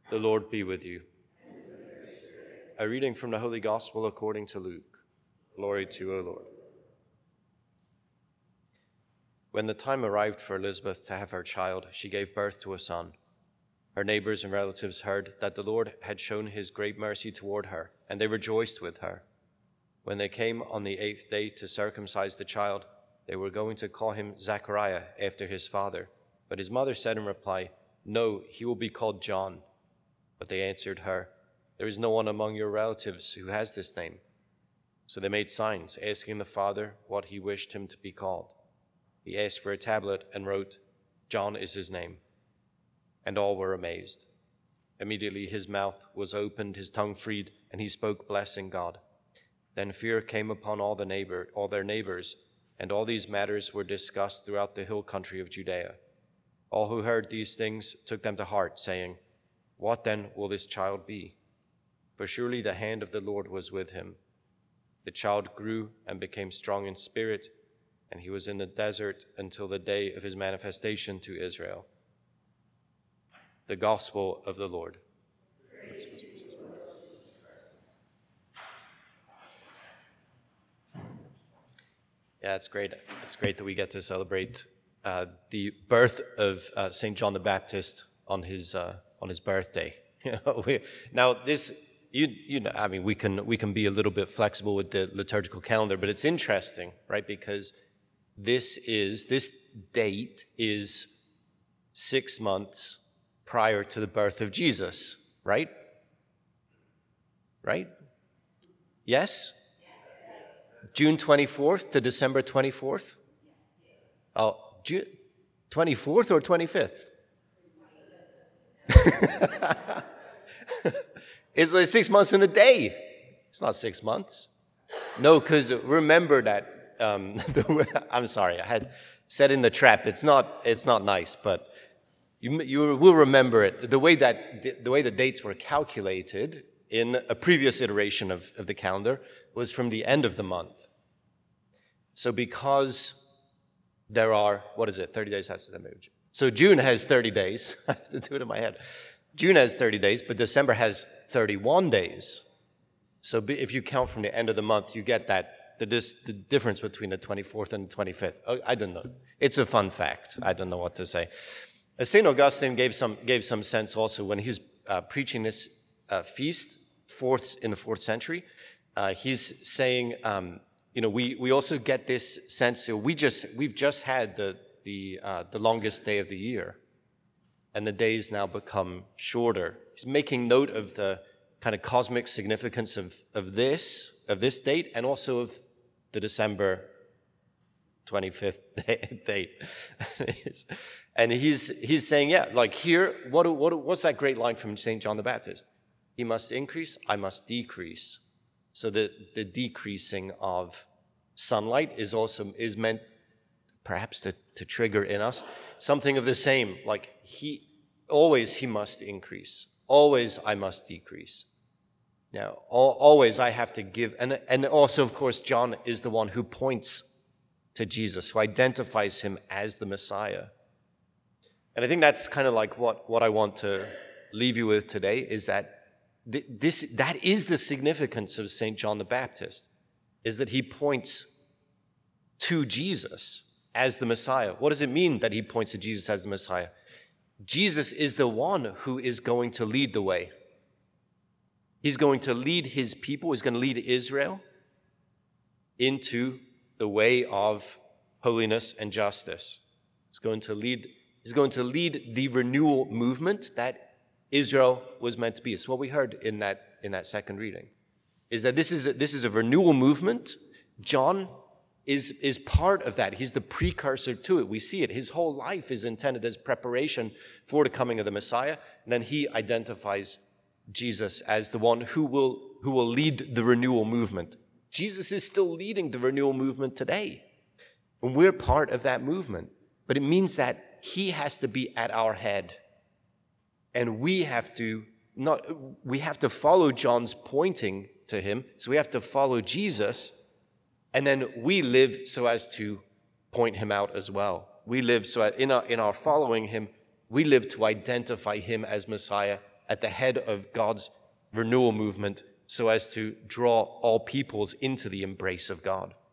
The Lord be with you. A reading from the Holy Gospel according to Luke. Glory to you, O Lord. When the time arrived for Elizabeth to have her child, she gave birth to a son. Her neighbors and relatives heard that the Lord had shown his great mercy toward her, and they rejoiced with her. When they came on the 8th day to circumcise the child, they were going to call him Zachariah after his father. But his mother said in reply, "No, he will be called John." But they answered her, "There is no one among your relatives who has this name." So they made signs, asking the father what he wished him to be called. He asked for a tablet and wrote, "John is his name." And all were amazed. Immediately his mouth was opened, his tongue freed, and he spoke, blessing God. Then fear came upon all their neighbors, and all these matters were discussed throughout the hill country of Judea. All who heard these things took them to heart, saying, "What then will this child be? For surely the hand of the Lord was with him." The child grew and became strong in spirit, and he was in the desert until the day of his manifestation to Israel. The Gospel of the Lord. Yeah, it's great. It's great that we get to celebrate the birth of St. John the Baptist on his birthday. Now this, I mean, we can be a little bit flexible with the liturgical calendar, but it's interesting, right? Because this date is 6 months prior to the birth of Jesus, right? Right? Yes? June 24th to December 24th? Oh, June 24th or 25th? It's like 6 months in a day. It's not 6 months. No, because remember that, I'm sorry, I had set in the trap. It's not nice, but you will remember it. The way the dates were calculated in a previous iteration of the calendar was from the end of the month. So because there are, 30 days? So June has 30 days. I have to do it in my head. June has 30 days, but December has 31 days. So if you count from the end of the month, you get the difference between the 24th and the 25th. I don't know. It's a fun fact. I don't know what to say. St. Augustine gave some sense also when he was preaching this feast in the 4th century. He's saying, we also get this sense. We've just had the longest day of the year, and the days now become shorter. He's making note of the kind of cosmic significance of this date, and also of the December 25th date. And he's saying, like here, what's that great line from St. John the Baptist? He must increase, I must decrease. So the decreasing of sunlight is meant perhaps to trigger in us something of the same, like he must increase. Always I must decrease. Now, always I have to give, and also, of course, John is the one who points to Jesus, who identifies him as the Messiah. And I think that's kind of like what I want to leave you with today, is that that is the significance of St. John the Baptist, is that he points to Jesus as the Messiah. What does it mean that he points to Jesus as the Messiah? Jesus is the one who is going to lead the way. He's going to lead his people, he's going to lead Israel into the way of holiness and justice. He's going to lead the renewal movement that Israel was meant to be. It's what we heard in that second reading, is that this is a renewal movement. John is part of that. He's the precursor to it. We see it. His whole life is intended as preparation for the coming of the Messiah. And then he identifies Jesus as the one who will lead the renewal movement. Jesus is still leading the renewal movement today. And we're part of that movement. But it means that he has to be at our head. And we have to follow John's pointing to him. So we have to follow Jesus. And then we live so as to point him out as well. We live so in our following him, we live to identify him as Messiah at the head of God's renewal movement so as to draw all peoples into the embrace of God.